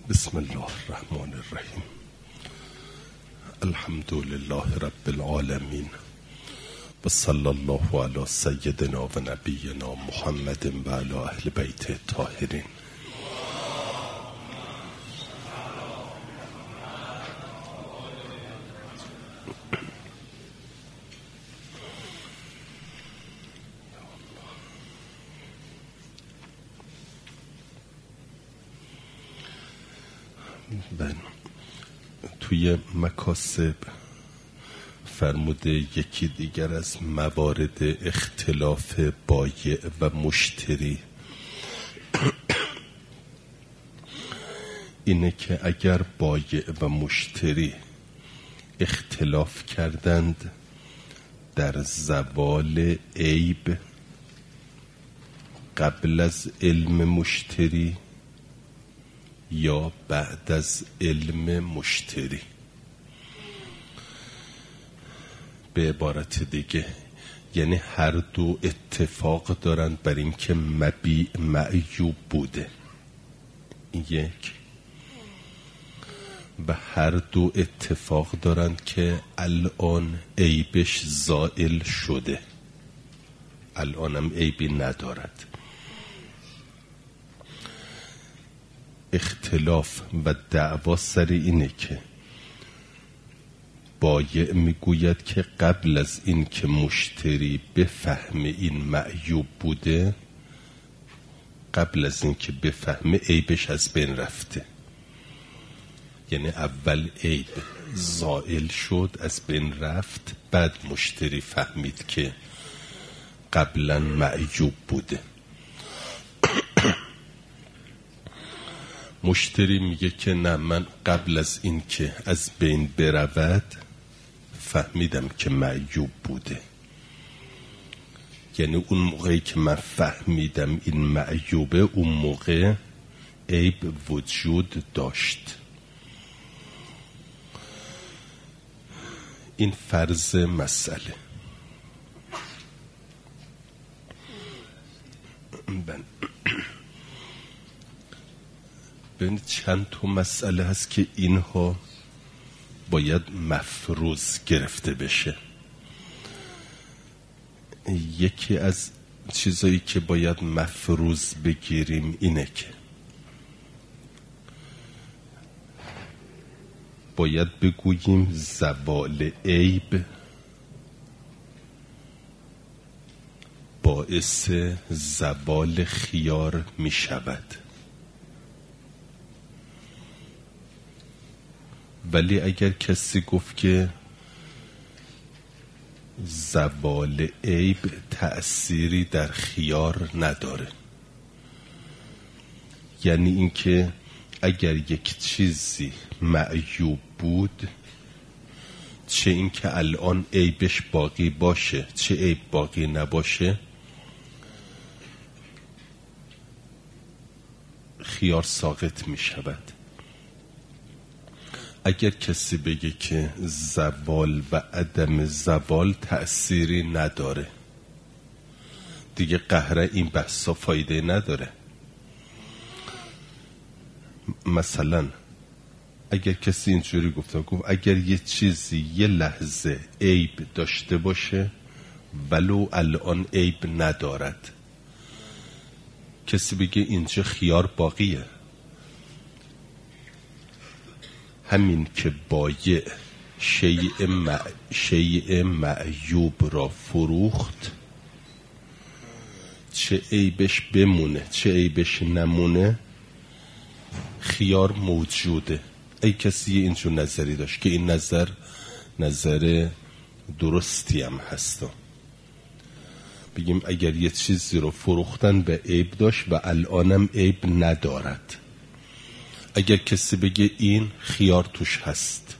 بسم الله الرحمن الرحیم. الحمد لله رب العالمین و صلی الله علی سیدنا و نبینا محمد و علی اهل بیت الطاهرین. توی مکاسب فرموده یکی دیگر از موارد اختلاف بایع و مشتری اینه که اگر بایع و مشتری اختلاف کردند در زوال عیب قبل از علم مشتری یا بعد از علم مشتری، به عبارت دیگه یعنی هر دو اتفاق دارند بر این که مبیع معیوب بوده یک، و هر دو اتفاق دارند که الان عیبش زائل شده، الان هم عیبی ندارد. اختلاف و دعوا سر اینه که بایع میگوید که قبل از این که مشتری بفهم این معیوب بوده، قبل از این که بفهمه عیبش از بین رفته، یعنی اول عیب زائل شد از بین رفت، بعد مشتری فهمید که قبلا معیوب بوده. مشتری میگه که نه، من قبل از این که از بین برود فهمیدم که معیوب بوده، یعنی اون موقعی که من فهمیدم این معیوبه اون موقع عیب وجود داشت. این فرض مسئله. ببینید چند تا مسئله هست که اینها باید مفروض گرفته بشه. یکی از چیزایی که باید مفروض بگیریم اینه که باید بگوییم زوال عیب باعث زوال خیار می شود، ولی اگر کسی گفت که زوال عیب تأثیری در خیار نداره، یعنی اینکه اگر یک چیزی معیوب بود، چه اینکه الان عیبش باقی باشه چه عیب باقی نباشه، خیار ساقط می شود. اگر کسی بگه که زوال و عدم زوال تأثیری نداره، دیگه قهره این بحثا فایده نداره. مثلا اگر کسی اینجوری گفت اگر یه چیزی یه لحظه عیب داشته باشه ولو الان عیب ندارد، کسی بگه اینجا خیار باقیه. همین که بایع شیء معیوب را فروخت، چه عیبش بمونه چه عیبش نمونه، خیار موجوده. ای کسی اینجور نظری داشت که این نظر درستی هم هست، بگیم اگر یه چیزی رو فروختن به عیب داشت و الانم عیب ندارد، اگر کسی بگه این خیار توش هست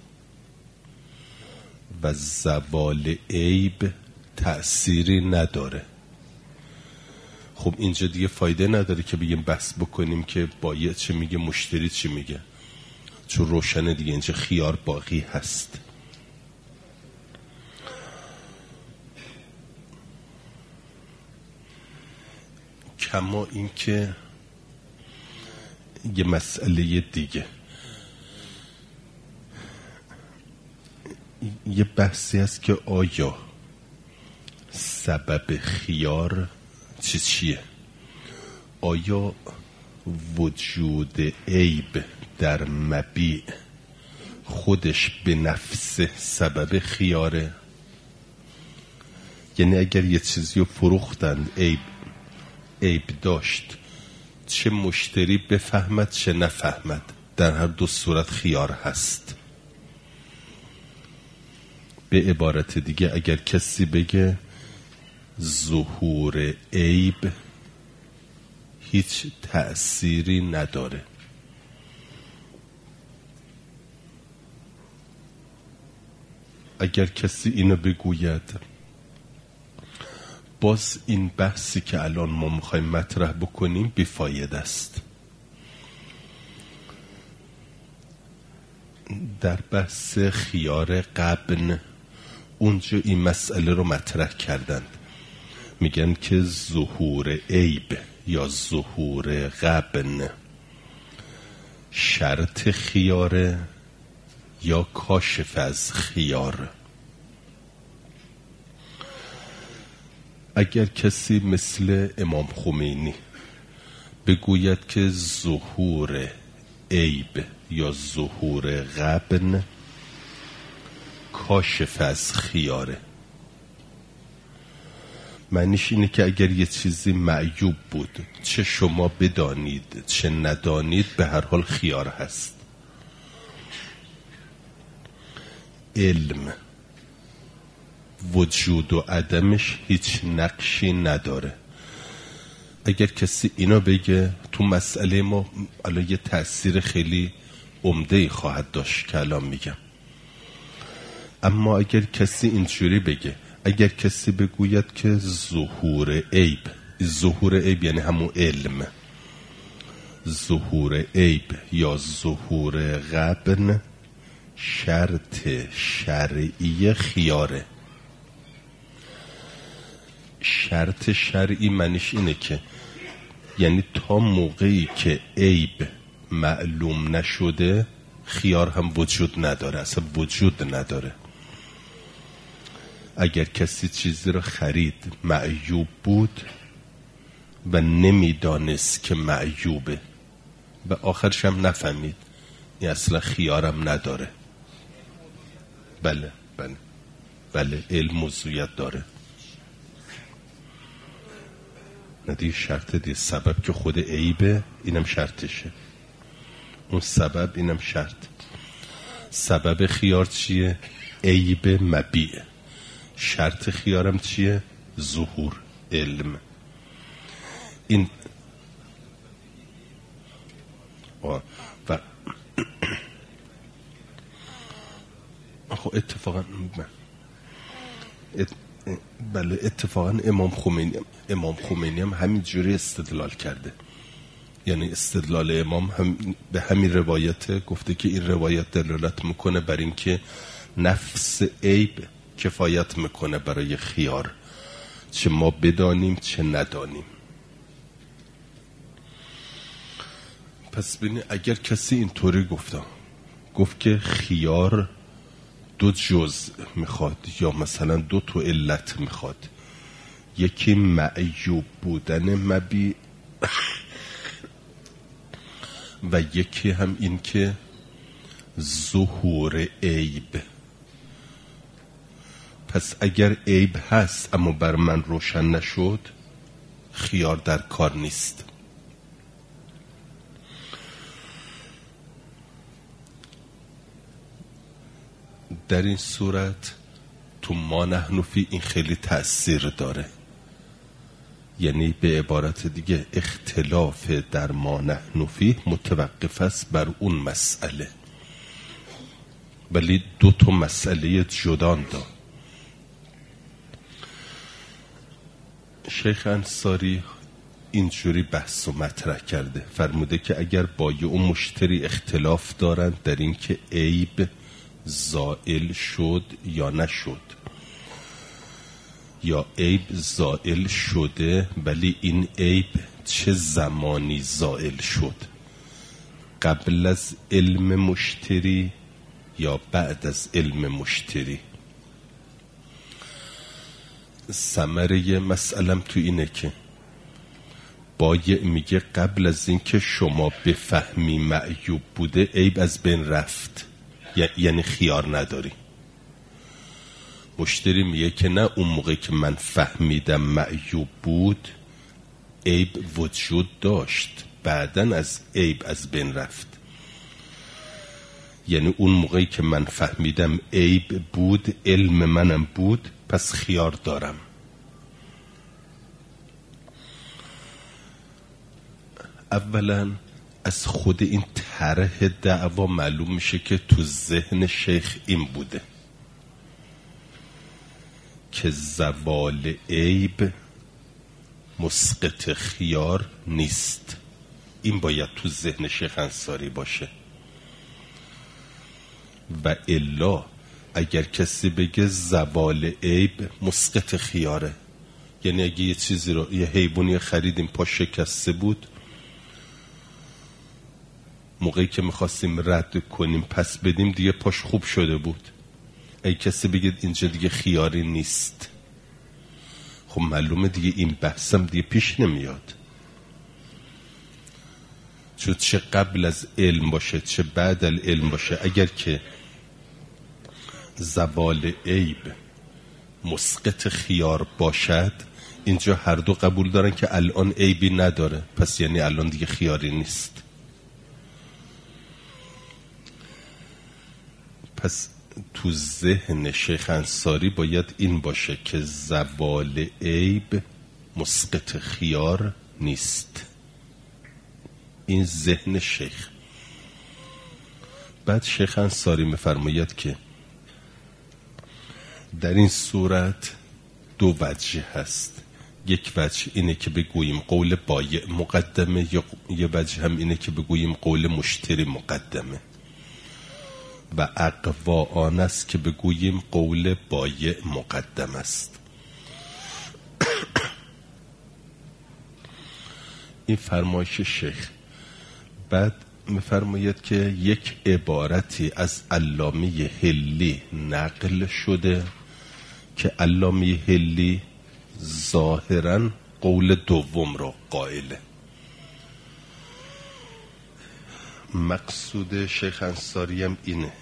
و زوال عیب تأثیری نداره، خب اینجا دیگه فایده نداره که بگیم بحث بکنیم که بایع چه میگه مشتری چی میگه، چون روشنه دیگه اینجا خیار باقی هست. کما این که یه مسئله دیگه، یه بحثی هست که آیا سبب خیار چیه؟ آیا وجود عیب در مبیع خودش به نفس سبب خیاره؟ یعنی اگر یه چیزی رو فروختن عیب داشت، چه مشتری بفهمد چه نفهمد، در هر دو صورت خیار هست. به عبارت دیگه اگر کسی بگه ظهور عیب هیچ تأثیری نداره، اگر کسی اینو بگوید، باز این بحثی که الان ما میخوایم مطرح بکنیم بیفاید است. در بحث خیار غبن اونجا این مسئله رو مطرح کردند، میگن که ظهور عیب یا ظهور غبن شرط خیاره یا کاشف از خیار. اگر کسی مثل امام خمینی بگوید که ظهور عیب یا ظهور غبن کاشف از خیاره، معنیش اینه که اگر یه چیزی معیوب بود، چه شما بدانید چه ندانید، به هر حال خیار هست. علم وجود و عدمش هیچ نقشی نداره. اگر کسی اینا بگه تو مسئله ما الان یه تأثیر خیلی عمده‌ای خواهد داشت که الان میگم. اما اگر کسی اینجوری بگه، اگر کسی بگوید که ظهور عیب یعنی همون علم، ظهور عیب یا ظهور غبن شرط شرعی خیاره. شرط شرعی معنیش اینه که یعنی تا موقعی که عیب معلوم نشده خیار هم وجود نداره، اصلا وجود نداره. اگر کسی چیزی رو خرید معیوب بود و نمیدانست که معیوبه و آخرش هم نفهمید، این اصلا خیارم نداره. بله علم موضوعیت داره. ندیه شرط دیگه، سبب که خود عیبه اینم شرطشه، اون سبب اینم شرط. سبب خیار چیه؟ عیب مبیع. شرط خیارم چیه؟ ظهور علم. این و خب اتفاقا امام خمینی هم همین جوری استدلال کرده. یعنی استدلال امام هم به همین روایت گفته که این روایت دلالت میکنه بر این که نفس عیب کفایت میکنه برای خیار، چه ما بدانیم چه ندانیم. پس ببینید اگر کسی اینطوری گفت که خیار دو جزء میخواد یا مثلا دو تا علت میخواد، یکی معیوب بودن مبیع و یکی هم این که ظهور عیب. پس اگر عیب هست اما بر من روشن نشد، خیار در کار نیست. در این صورت تو ما نحن فی این خیلی تأثیر داره. یعنی به عبارت دیگه اختلاف در ما نحن فی متوقف است بر اون مسئله، ولی دو تا مسئله جدان داره. شیخ انصاری اینجوری بحث و مطرح کرده، فرموده که اگر بایع و مشتری اختلاف دارند در این که عیب زائل شد یا نشد، یا عیب زائل شده ولی این عیب چه زمانی زائل شد، قبل از علم مشتری یا بعد از علم مشتری. ثمره مسئلم تو اینه که بایع میگه قبل از این که شما بفهمی معیوب بوده عیب از بین رفت، یعنی خیار نداری. مشتری میگه که نه، اون موقع که من فهمیدم معیوب بود عیب وجود داشت، بعدن از عیب از بین رفت. یعنی اون موقعی که من فهمیدم عیب بود، علم منم بود، پس خیار دارم. اولا از خود این طرح دعوا معلوم میشه که تو ذهن شیخ این بوده که زوال عیب مسقط خیار نیست. این باید تو ذهن شیخ انصاری باشه. و الا اگر کسی بگه زوال عیب مسقط خیاره، یعنی اگه یه چیزی رو، یه حیوانی خریدیم پا شکسته بود، موقعی که میخواستیم رد کنیم پس بدیم دیگه پاش خوب شده بود، اگه کسی بگه اینجا دیگه خیاری نیست، خب معلومه دیگه این بحثم دیگه پیش نمیاد. چون چه قبل از علم باشه چه بعد از علم باشه، اگر که زوال عیب مسقط خیار باشد، اینجا هر دو قبول دارن که الان عیبی نداره، پس یعنی الان دیگه خیاری نیست. پس تو ذهن شیخ انصاری باید این باشه که زوال عیب مسقط خیار نیست. این ذهن شیخ. بعد شیخ انصاری میفرماید که در این صورت دو وجه هست. یک وجه اینه که بگوییم قول بایع مقدمه، یا یه وجه هم اینه که بگوییم قول مشتری مقدمه. و اقوا آن است که بگوییم قول بایع مقدم است. این فرمایش شیخ. بعد میفرماید که یک عبارتی از علامه حلی نقل شده که علامه حلی ظاهراً قول دوم را قائله. مقصود شیخ انصاری هم اینه.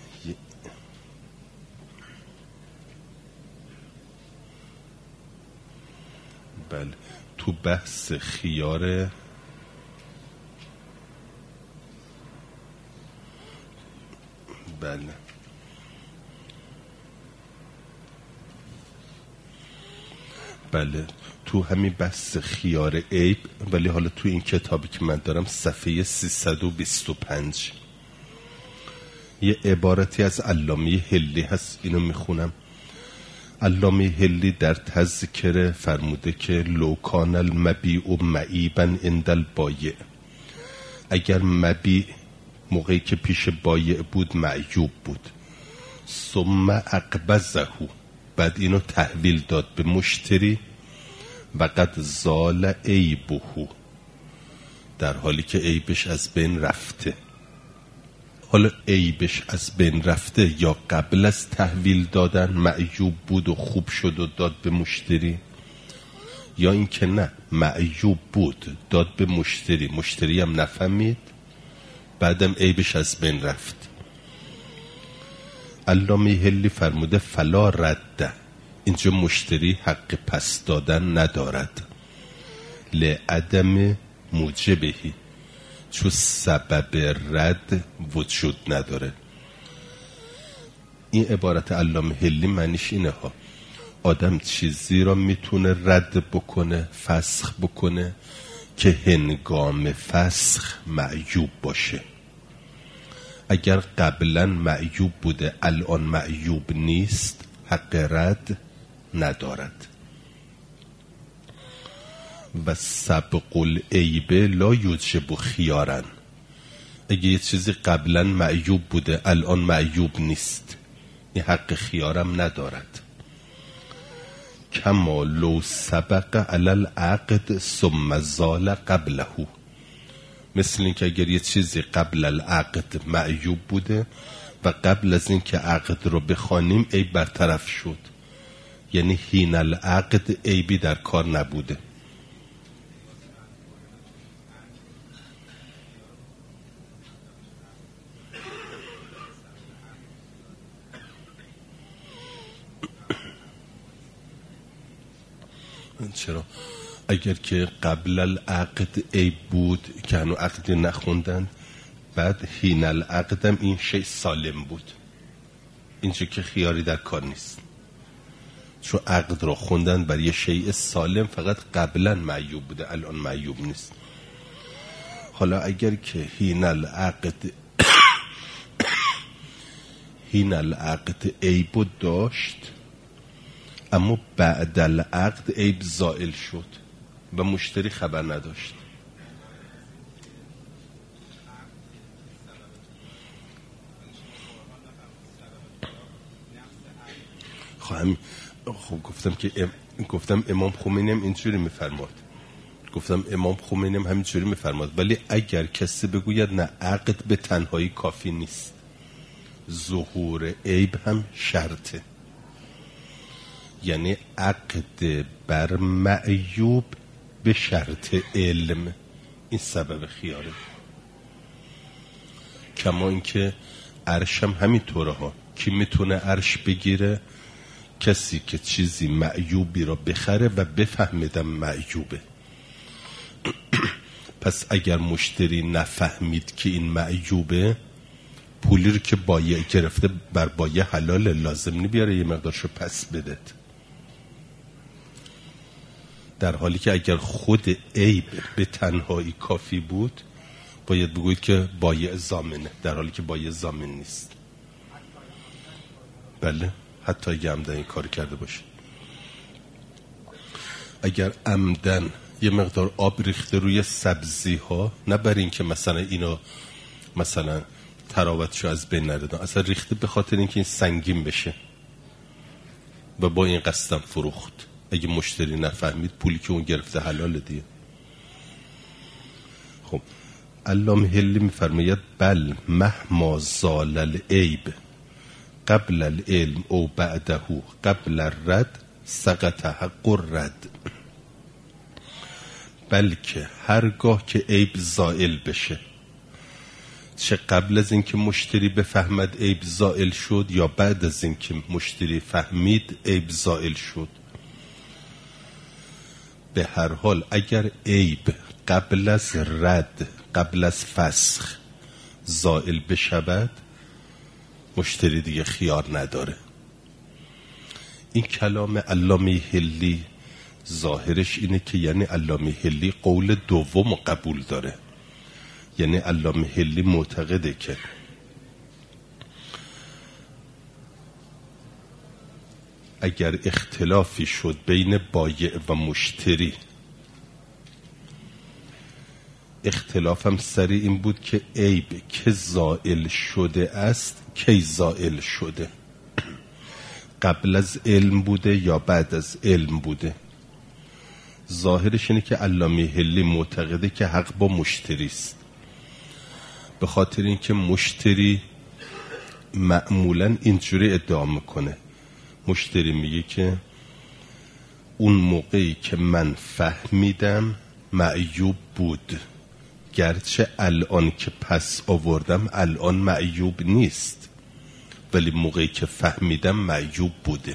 بله، تو بحث خیار بله تو همین بحث خیار عیب، ولی حالا تو این کتابی که من دارم صفحه 325 یه عبارتی از علامه حلی هست، اینو میخونم. علامه حلی در تذکره فرموده که لو کان المبیع معیبا عند البایع، اگر مبیع موقعی که پیش بایع بود معیوب بود، ثم اقبضه، بعد اینو تحویل داد به مشتری، و قد زال عیبه، در حالی که عیبش از بین رفته. حالا عیبش از بین رفته یا قبل از تحویل دادن معیوب بود و خوب شد و داد به مشتری، یا اینکه نه معیوب بود داد به مشتری، مشتری هم نفهمید، بعدم عیبش از بین رفت. علامه حلی فرموده فلا رده، اینجا مشتری حق پس دادن ندارد، لعدم موجبهی، چون سبب رد وجود نداره. این عبارت علامه حلی معنیش اینه ها، آدم چیزی را میتونه رد بکنه، فسخ بکنه که هنگام فسخ معیوب باشه. اگر قبلا معیوب بوده الان معیوب نیست، حق رد ندارد. و سبق العیب لا یوجب خیارن، اگه یه چیزی قبلا معیوب بوده الان معیوب نیست، این حق خیارم ندارد. کما لو سبق علی العقد ثم زال قبله، مثل این که اگر یه چیزی قبل العقد معیوب بوده و قبل از این که عقد رو بخوانیم عیب برطرف شد، یعنی حین العقد عیبی در کار نبوده. چرا؟ اگر که قبل العقد عیب بود که هنو عقد نخوندن، بعد حین العقدم این شیء سالم بود، اینجا که خیاری در کار نیست، چون عقد رو خوندن بر یه شیء سالم، فقط قبلا معیوب بوده الان معیوب نیست. حالا اگر که حین العقد عیب داشت اما بعد العقد عیب زائل شد و مشتری خبر نداشت، خب گفتم امام خمینی هم اینجوری میفرماد، گفتم امام خمینی هم همینجوری میفرماد. ولی اگر کسی بگوید نه عقد به تنهایی کافی نیست، ظهور عیب هم شرطه، یعنی عقد بر معیوب به شرط علم، این سبب خیاره. کما اینکه عرش هم همینطوره ها، کی میتونه عرش بگیره؟ کسی که چیزی معیوبی را بخره و بفهمیدم معیوبه. پس اگر مشتری نفهمید که این معیوبه، پولی رو که بایع گرفته بر بایع حلال، لازم نبیاره یه مقدارشو پس بدهد، در حالی که اگر خود عیب به تنهایی کافی بود باید بگوید که بایع ضامنه، در حالی که بایع ضامن نیست. بله، حتی اگه عمدن این کار کرده باشه. اگر عمدن یه مقدار آب ریخته روی سبزی ها، نه برای این که مثلا اینو مثلا تراوتشو از بین نره، اصلا ریخته به خاطر اینکه این سنگین بشه و با این قصدم فروخت، اگه مشتری نفهمید پولی که اون گرفته حلال دیگه. خب علامه حلی میفرماید بل مهما زال العیب قبل العلم او بعده قبل الرد سقط حق الرد. بلکه هرگاه که عیب زائل بشه، چه قبل از اینکه مشتری بفهمد عیب زائل شد یا بعد از اینکه مشتری فهمید عیب زائل شد، به هر حال اگر عیب قبل از رد، قبل از فسخ زائل بشود، مشتری دیگه خیار نداره. این کلام علامه حلی ظاهرش اینه که یعنی علامه حلی قول دوم قبول داره، یعنی علامه حلی معتقده که اگر اختلافی شد بین بایع و مشتری، اختلافم سر این بود که عیب که زائل شده است کی زائل شده، قبل از علم بوده یا بعد از علم بوده. ظاهرش اینه که علامه حلی معتقده که حق با مشتری است، به خاطر اینکه مشتری معمولا اینجوری ادعا میکنه، مشتری میگه که اون موقعی که من فهمیدم معیوب بود، گرچه الان که پس آوردم الان معیوب نیست، ولی موقعی که فهمیدم معیوب بوده.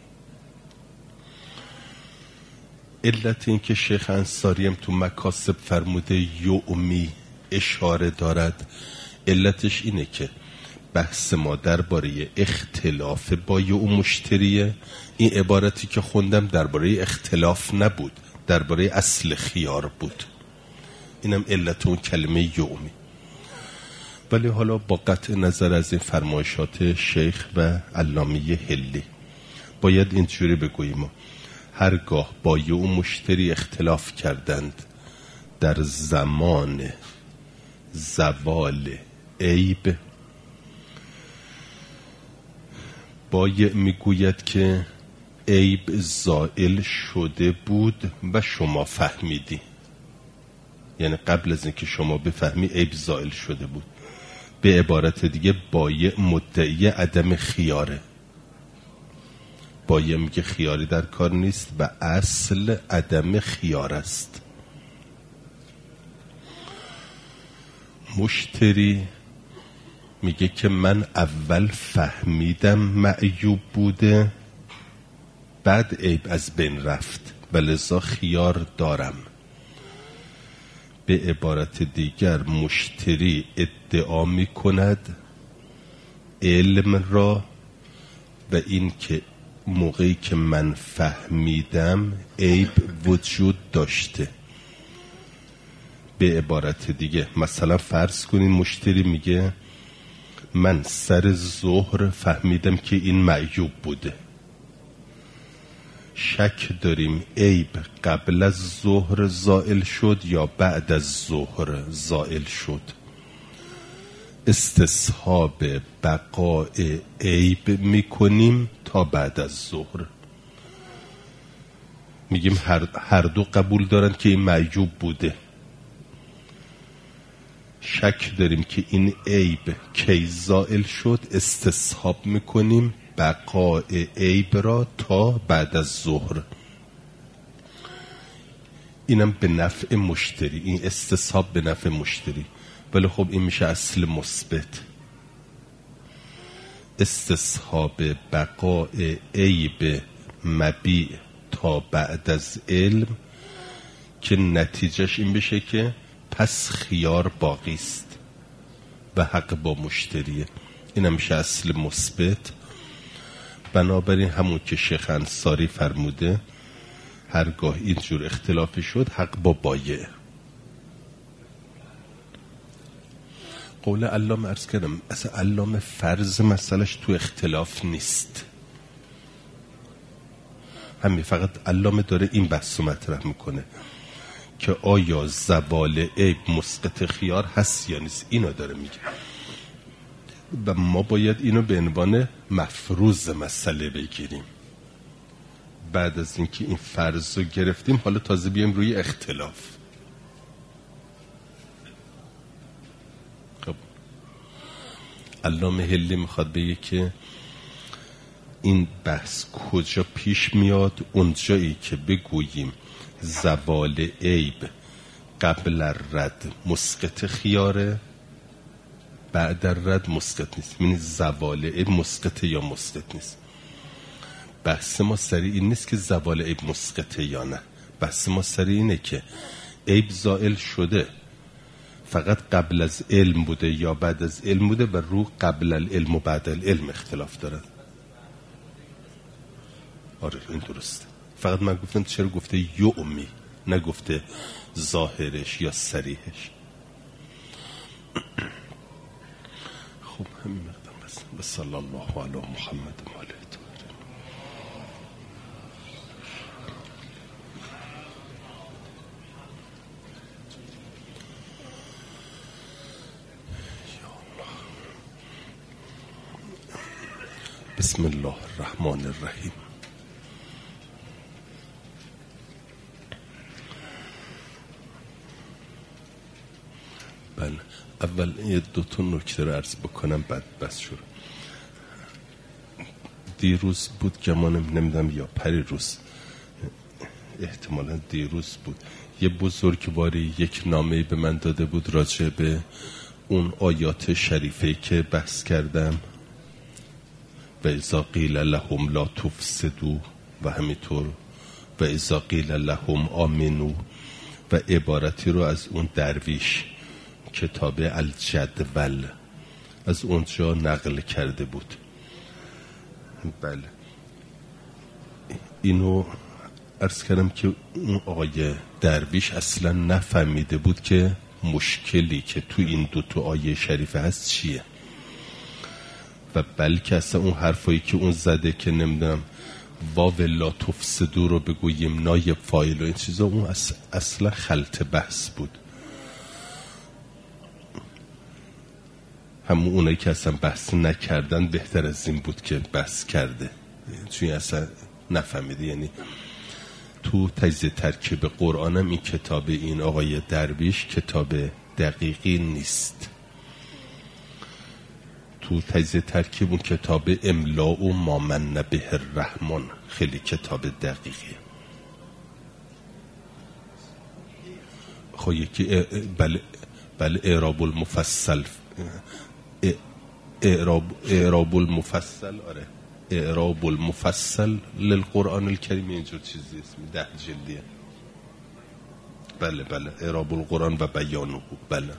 علت این که شیخ انصاری هم تو مکاسب فرموده یومی اشاره دارد، علتش اینه که بحث ما درباره اختلاف بایع و مشتریه. این عبارتی که خوندم درباره اختلاف نبود، درباره اصل خیار بود. اینم علت اون کلمه یومی. ولی حالا با قطع نظر از این فرمایشات شیخ و علامه حلی باید اینجوری بگوییم: هرگاه بایع و مشتری اختلاف کردند در زمان زوال عیب، بایع میگوید که عیب زائل شده بود و شما فهمیدی. یعنی قبل از اینکه شما بفهمی عیب زائل شده بود. به عبارت دیگه بایع مدعی عدم خیاره. بایع میگه خیاری در کار نیست و اصل عدم خیار است. مشتری میگه که من اول فهمیدم معیوب بوده، بعد عیب از بین رفت و لذا خیار دارم. به عبارت دیگر مشتری ادعا میکند علم را و این که موقعی که من فهمیدم عیب وجود داشته. به عبارت دیگه مثلا فرض کنین مشتری میگه من سر ظهر فهمیدم که این معیوب بوده. شک داریم عیب قبل از ظهر زائل شد یا بعد از ظهر زائل شد. استصحاب بقای عیب میکنیم تا بعد از ظهر. میگیم هر دو قبول دارن که این معیوب بوده. شک داریم که این عیب کی زائل شد، استصحاب میکنیم بقای عیب را تا بعد از ظهر. اینم به نفع مشتری، این استصحاب به نفع مشتری. ولی خب این میشه اصل مثبت. استصحاب بقای عیب مبیع تا بعد از علم که نتیجهش این بشه که پس خیار باقی است و حق با مشتریه. این میشه اصل مثبت. بنابراین همون که شیخ انصاری فرموده هرگاه اینجور اختلافی شد حق با بایع. قول علامه عرض کردم اصلا علامه فرض مسئلش تو اختلاف نیست، همین فقط علامه داره این بحث مطرح میکنه که آیا زوال عیب مسقط خیار هست یا نیست. اینو داره میگه و ما باید اینو به عنوان مفروض مسئله بگیریم. بعد از اینکه این فرض رو گرفتیم حالا تازه بیایم روی اختلاف. خب علامه حلی میخواد بگه که این بحث کجا پیش میاد؟ اونجایی که بگوییم زوال عیب قبل الرد مسقط خیاره، بعد الرد مسقط نیست. یعنی زوال عیب مسقط یا مسقط نیست. بحث ما سری این نیست که زوال عیب مسقطه یا نه. بحث ما سری اینه که عیب زائل شده فقط قبل از علم بوده یا بعد از علم بوده و رو قبل العلم و بعد العلم اختلاف دارن. آره این درسته. فقط من گفتم چرا گفته یومی نگفته ظاهرش یا صریحش. خب همین مقدم بس. و صلی الله علی محمد و آله الطاهرین. بسم الله الرحمن الرحیم. بله اول یه دوتا نکته رو عرض بکنم بعد بس شروع. دیروز بود گمانم نمیدونم یا پری روز، احتمالا دیروز بود، یه بزرگواری یک نامه‌ای به من داده بود راجع به اون آیات شریفه که بحث کردم و اذا قیل لهم لا تفسدوا و همینطور و اذا قیل لهم آمنوا و عبارتی رو از اون درویش کتاب الجدول از اونجا نقل کرده بود. بله اینو عرض کردم که اون آیه درویش اصلا نفهمیده بود که مشکلی که تو این دوتا آیه شریفه هست چیه و بلکه اصلا اون حرفایی که اون زده که نمیدونم واو لا تفسدو رو بگوییم نایب فاعل و این چیزا، اون اصلا خلط بحث بود. همون اونایی که اصلا بحث نکردن بهتر از این بود که بحث کرده، چون اصلا نفهمیده. یعنی تو تجزیه ترکیب قرآنم این کتاب این آقای درویش کتاب دقیقی نیست. تو تجزیه ترکیب اون کتاب املاء و ما من به الرحمن خیلی کتاب دقیقی. خب یکی بله اعراب المفصل، اعراب المفصل، آره اعراب المفصل للقرآن الکریم اینجور چیزی اسمی 10 جلدیه. بله اعراب القرآن و بیانه. بله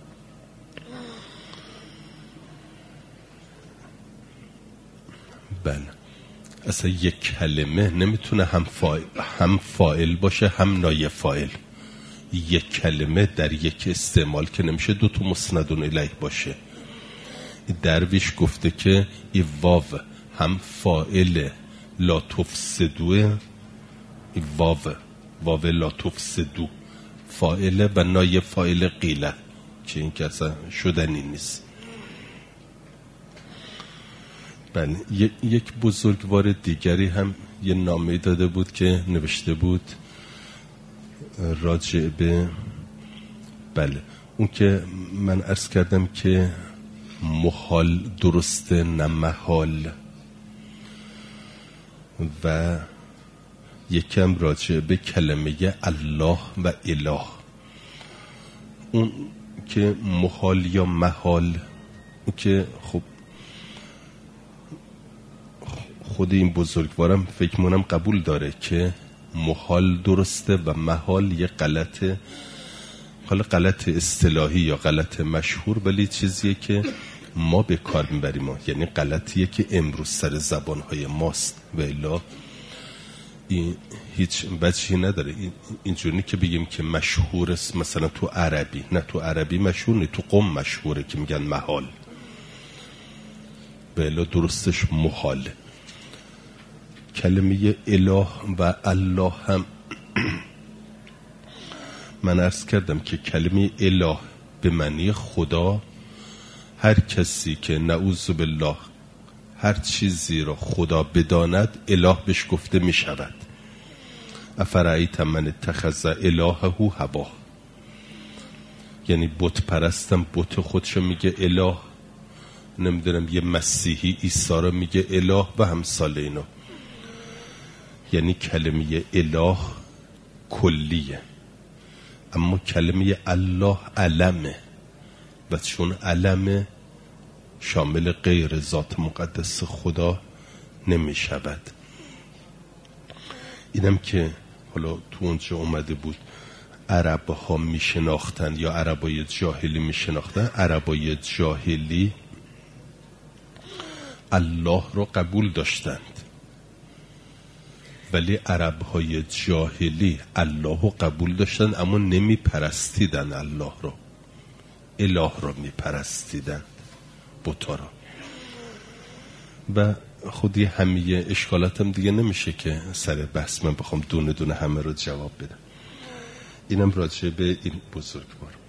اصلا یک کلمه نمیتونه هم فاعل باشه هم نایب فاعل. یک کلمه در یک استعمال که نمیشه 2 تا مسندون الیه باشه. درویش گفته که ای واو هم فاعل لا تفسدوه، ای واو لا تفسدو فاعل و نایب فاعل قیله که این که اصلا شدنی نیست. بله یک بزرگوار دیگری هم یه نامه داده بود که نوشته بود راجع به اون که من عرض کردم که محال درسته نه محال، و یکم راجع به کلمه الله و اله. اون که محال یا محال، اون که خب خود این بزرگوارم فکر مونم قبول داره که محال درسته و محال یه غلطه، حالا غلط اصطلاحی یا غلط مشهور، ولی چیزیه که ما به کار میبریم، یعنی غلطیه که امروز سر زبانهای ماست و الا این هیچ وجهی نداره. اینجوری که بگیم که مشهور است مثلا تو عربی، نه تو عربی مشهور نه، تو قم مشهوره که میگن محال، و الا درستش محال. کلمه اله و الله هم من عرض کردم که کلمه اله به معنی خدا، هر کسی که نعوذ بالله هر چیزی را خدا بداند اله بهش گفته می شود. افرایت من اتخذ الهه هواه، یعنی بت پرستم بت خودشو میگه اله، نمیدونم یه مسیحی عیسی رو میگه اله و همسال اینا. یعنی کلمه اله کلیه، اما کلمه الله علمه، و چون علمه شامل غیر ذات مقدس خدا نمی شود. اینم که حالا تو اونجا اومده بود عرب ها می شناختن یا عربای جاهلی می شناختن. عربای جاهلی الله رو قبول داشتند، ولی عرب های جاهلی الله رو قبول داشتند اما نمی پرستیدن الله رو، اله رو می پرستیدن، بتا رو. و خودی همه اشکالاتم دیگه نمیشه که سر بحث من بخوام دونه دونه همه رو جواب بدم. اینم راجع به این بزرگوار.